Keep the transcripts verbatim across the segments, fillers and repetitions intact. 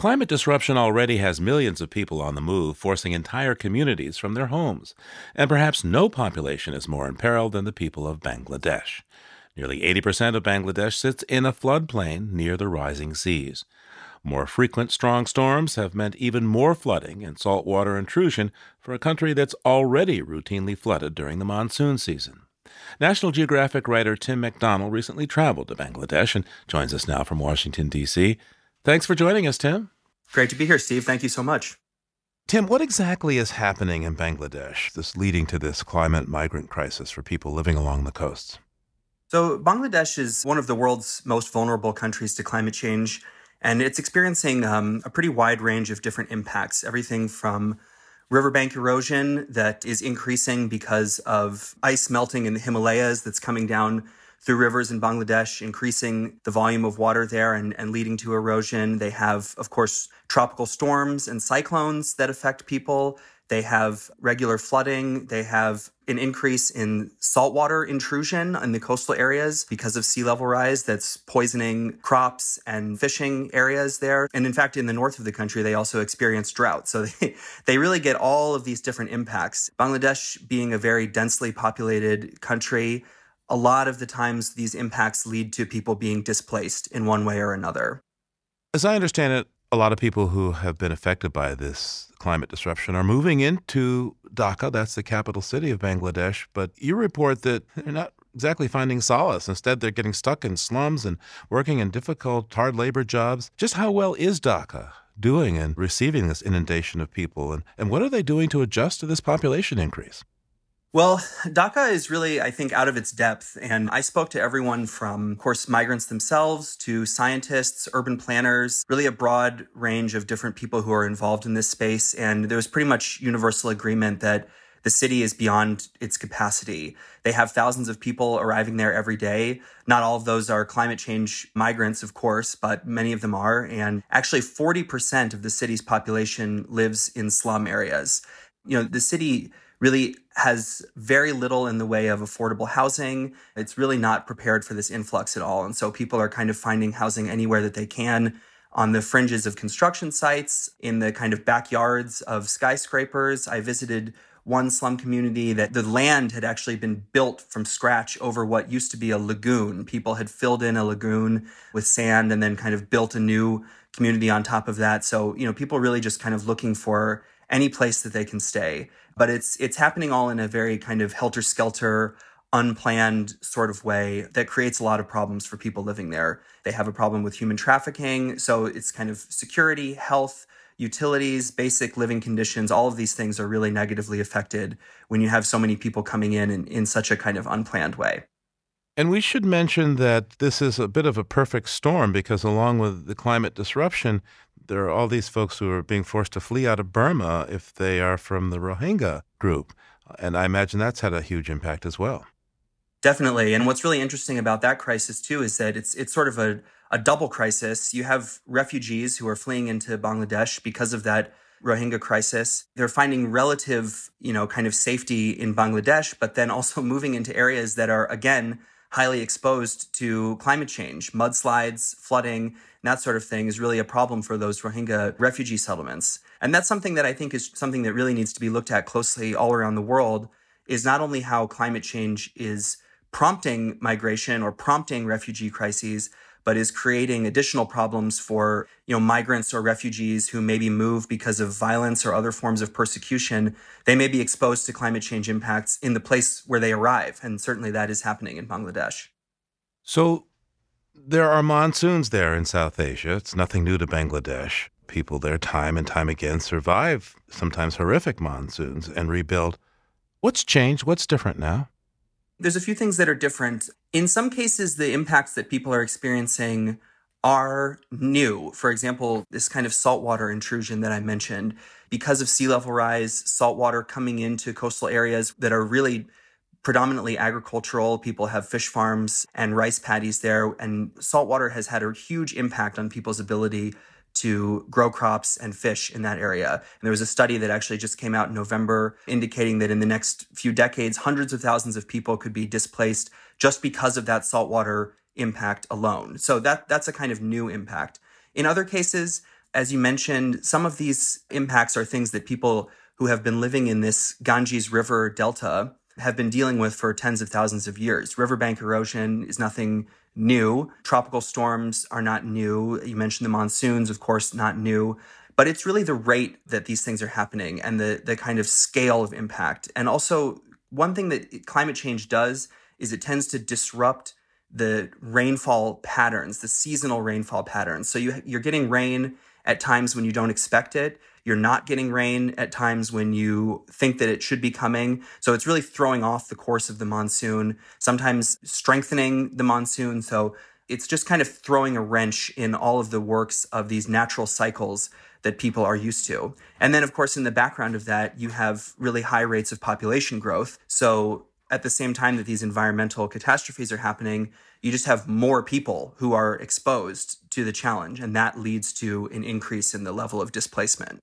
Climate disruption already has millions of people on the move, forcing entire communities from their homes. And perhaps no population is more in peril than the people of Bangladesh. Nearly eighty percent of Bangladesh sits in a floodplain near the rising seas. More frequent strong storms have meant even more flooding and saltwater intrusion for a country that's already routinely flooded during the monsoon season. National Geographic writer Tim McDonald recently traveled to Bangladesh and joins us now from Washington, D C Thanks for joining us, Tim. Great to be here, Steve. Thank you so much. Tim, what exactly is happening in Bangladesh that's leading to this climate migrant crisis for people living along the coasts? So Bangladesh is one of the world's most vulnerable countries to climate change, and it's experiencing um, a pretty wide range of different impacts, everything from riverbank erosion that is increasing because of ice melting in the Himalayas that's coming down through rivers in Bangladesh, increasing the volume of water there and, and leading to erosion. They have, of course, tropical storms and cyclones that affect people. They have regular flooding. They have an increase in saltwater intrusion in the coastal areas because of sea level rise that's poisoning crops and fishing areas there. And in fact, in the north of the country, they also experience drought. So they, they really get all of these different impacts. Bangladesh being a very densely populated country, a lot of the times these impacts lead to people being displaced in one way or another. As I understand it, a lot of people who have been affected by this climate disruption are moving into Dhaka. That's the capital city of Bangladesh. But you report that they're not exactly finding solace. Instead, they're getting stuck in slums and working in difficult, hard labor jobs. Just how well is Dhaka doing in receiving this inundation of people? And, and what are they doing to adjust to this population increase? Well, Dhaka is really, I think, out of its depth. And I spoke to everyone from, of course, migrants themselves to scientists, urban planners, really a broad range of different people who are involved in this space. And there was pretty much universal agreement that the city is beyond its capacity. They have thousands of people arriving there every day. Not all of those are climate change migrants, of course, but many of them are. And actually, forty percent of the city's population lives in slum areas. You know, the city really has very little in the way of affordable housing. It's really not prepared for this influx at all. And so people are kind of finding housing anywhere that they can, on the fringes of construction sites, in the kind of backyards of skyscrapers. I visited one slum community that the land had actually been built from scratch over what used to be a lagoon. People had filled in a lagoon with sand and then kind of built a new community on top of that. So, you know, people really just kind of looking for any place that they can stay. But it's it's happening all in a very kind of helter-skelter, unplanned sort of way that creates a lot of problems for people living there. They have a problem with human trafficking. So it's kind of security, health, utilities, basic living conditions. All of these things are really negatively affected when you have so many people coming in in, in such a kind of unplanned way. And we should mention that this is a bit of a perfect storm because along with the climate disruption, there are all these folks who are being forced to flee out of Burma if they are from the Rohingya group. And I imagine that's had a huge impact as well. Definitely. And what's really interesting about that crisis, too, is that it's it's sort of a, a double crisis. You have refugees who are fleeing into Bangladesh because of that Rohingya crisis. They're finding relative, you know, kind of safety in Bangladesh, but then also moving into areas that are, again, highly exposed to climate change. Mudslides, flooding, and that sort of thing is really a problem for those Rohingya refugee settlements. And that's something that I think is something that really needs to be looked at closely all around the world, is not only how climate change is prompting migration or prompting refugee crises, but is creating additional problems for, you know, migrants or refugees who maybe move because of violence or other forms of persecution. They may be exposed to climate change impacts in the place where they arrive. And certainly that is happening in Bangladesh. So there are monsoons there in South Asia. It's nothing new to Bangladesh. People there time and time again survive sometimes horrific monsoons and rebuild. What's changed? What's different now? There's a few things that are different. In some cases, the impacts that people are experiencing are new. For example, this kind of saltwater intrusion that I mentioned, because of sea level rise, saltwater coming into coastal areas that are really predominantly agricultural. People have fish farms and rice paddies there, and saltwater has had a huge impact on people's ability to grow crops and fish in that area. And there was a study that actually just came out in November indicating that in the next few decades, hundreds of thousands of people could be displaced just because of that saltwater impact alone. So that that's a kind of new impact. In other cases, As you mentioned, some of these impacts are things that people who have been living in this Ganges River delta have been dealing with for tens of thousands of years. Riverbank erosion is nothing new. Tropical storms are not new. You mentioned the monsoons, of course, not new. But it's really the rate that these things are happening and the, the kind of scale of impact. And also, one thing that climate change does is it tends to disrupt the rainfall patterns, the seasonal rainfall patterns. So you, you're getting rain at times when you don't expect it. You're not getting rain at times when you think that it should be coming. So it's really throwing off the course of the monsoon, sometimes strengthening the monsoon. So it's just kind of throwing a wrench in all of the works of these natural cycles that people are used to. And then, of course, in the background of that, you have really high rates of population growth. So at the same time that these environmental catastrophes are happening, you just have more people who are exposed to the challenge, and that leads to an increase in the level of displacement.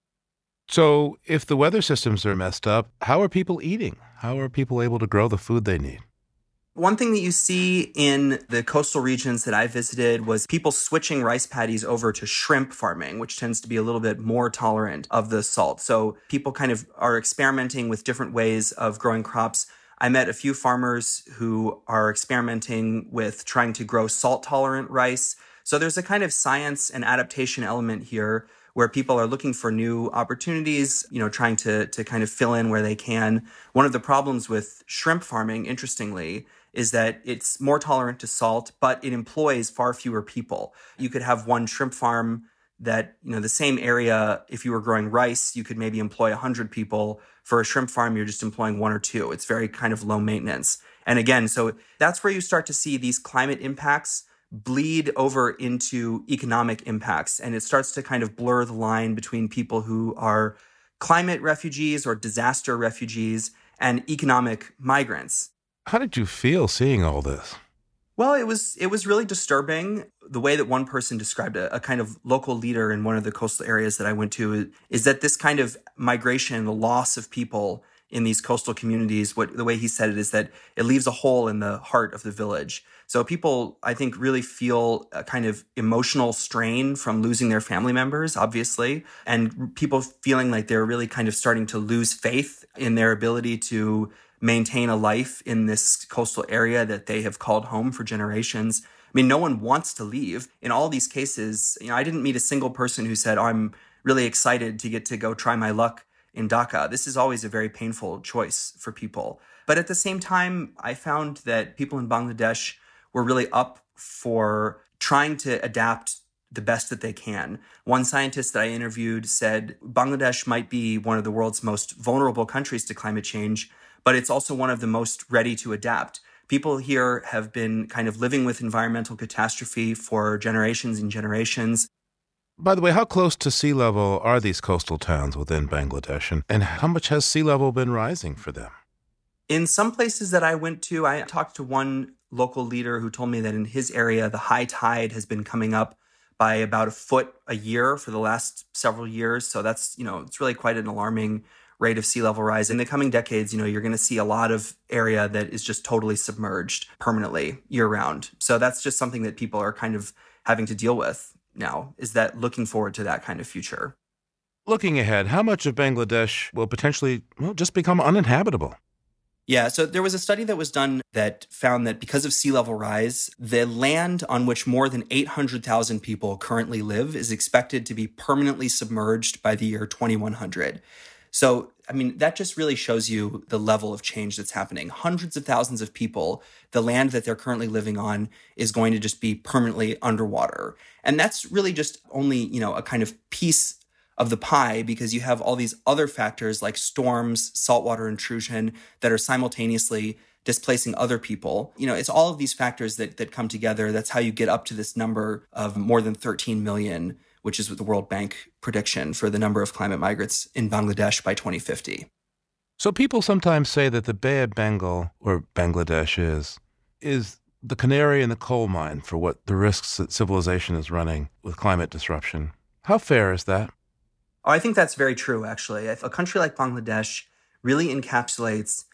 So if the weather systems are messed up, how are people eating? How are people able to grow the food they need? One thing that you see in the coastal regions that I visited was people switching rice paddies over to shrimp farming, which tends to be a little bit more tolerant of the salt. So people kind of are experimenting with different ways of growing crops. I met a few farmers who are experimenting with trying to grow salt-tolerant rice. So there's a kind of science and adaptation element here where people are looking for new opportunities, you know, trying to, to kind of fill in where they can. One of the problems with shrimp farming, interestingly, is that it's more tolerant to salt, but it employs far fewer people. You could have one shrimp farm that, you know, the same area, if you were growing rice, you could maybe employ one hundred people. For a shrimp farm, you're just employing one or two. It's very kind of low maintenance. And again, so that's where you start to see these climate impacts bleed over into economic impacts. And it starts to kind of blur the line between people who are climate refugees or disaster refugees and economic migrants. How did you feel seeing all this? Well, it was it was really disturbing. The way that one person described it, a kind of local leader in one of the coastal areas that I went to, is that this kind of migration, the loss of people in these coastal communities, what the way he said it is that it leaves a hole in the heart of the village. So people, I think, really feel a kind of emotional strain from losing their family members, obviously, and people feeling like they're really kind of starting to lose faith in their ability to maintain a life in this coastal area that they have called home for generations. I mean, no one wants to leave. In all these cases, you know, I didn't meet a single person who said, oh, I'm really excited to get to go try my luck in Dhaka. This is always a very painful choice for people. But at the same time, I found that people in Bangladesh were really up for trying to adapt the best that they can. One scientist that I interviewed said Bangladesh might be one of the world's most vulnerable countries to climate change, but it's also one of the most ready to adapt. People here have been kind of living with environmental catastrophe for generations and generations. By the way, how close to sea level are these coastal towns within Bangladesh, and, and how much has sea level been rising for them? In some places that I went to, I talked to one local leader who told me that in his area, the high tide has been coming up by about a foot a year for the last several years. So that's, you know, it's really quite an alarming rate of sea level rise. In the coming decades, you know, you're going to see a lot of area that is just totally submerged permanently year round. So that's just something that people are kind of having to deal with now, is that looking forward to that kind of future. Looking ahead, how much of Bangladesh will potentially, well, just become uninhabitable? Yeah, so there was a study that was done that found that because of sea level rise, the land on which more than eight hundred thousand people currently live is expected to be permanently submerged by the year twenty-one hundred. So, I mean, that just really shows you the level of change that's happening. Hundreds of thousands of people, the land that they're currently living on is going to just be permanently underwater. And that's really just only, you know, a kind of piece of the pie, because you have all these other factors like storms, saltwater intrusion that are simultaneously displacing other people. You know, it's all of these factors that that come together. That's how you get up to this number of more than thirteen million, which is what the World Bank prediction for the number of climate migrants in Bangladesh by twenty fifty. So people sometimes say that the Bay of Bengal, or Bangladesh is, is the canary in the coal mine for what the risks that civilization is running with climate disruption. How fair is that? Oh, I think that's very true, actually. A country like Bangladesh really encapsulates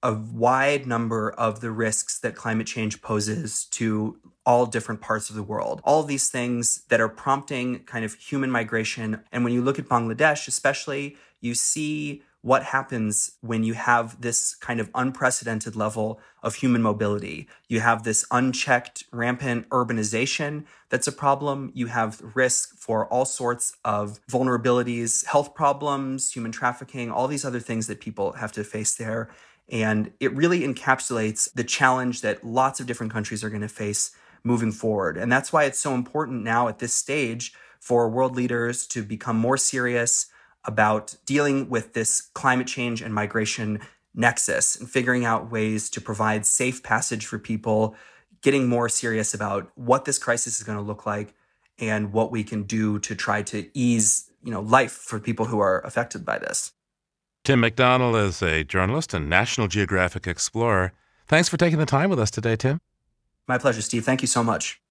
a wide number of the risks that climate change poses to all different parts of the world. All of these things that are prompting kind of human migration. And when you look at Bangladesh, especially, you see what happens when you have this kind of unprecedented level of human mobility. You have this unchecked, rampant urbanization that's a problem. You have risk for all sorts of vulnerabilities, health problems, human trafficking, all these other things that people have to face there. And it really encapsulates the challenge that lots of different countries are going to face moving forward. And that's why it's so important now at this stage for world leaders to become more serious about dealing with this climate change and migration nexus and figuring out ways to provide safe passage for people, getting more serious about what this crisis is going to look like and what we can do to try to ease, you know, life for people who are affected by this. Tim McDonnell is a journalist and National Geographic explorer. Thanks for taking the time with us today, Tim. My pleasure, Steve. Thank you so much.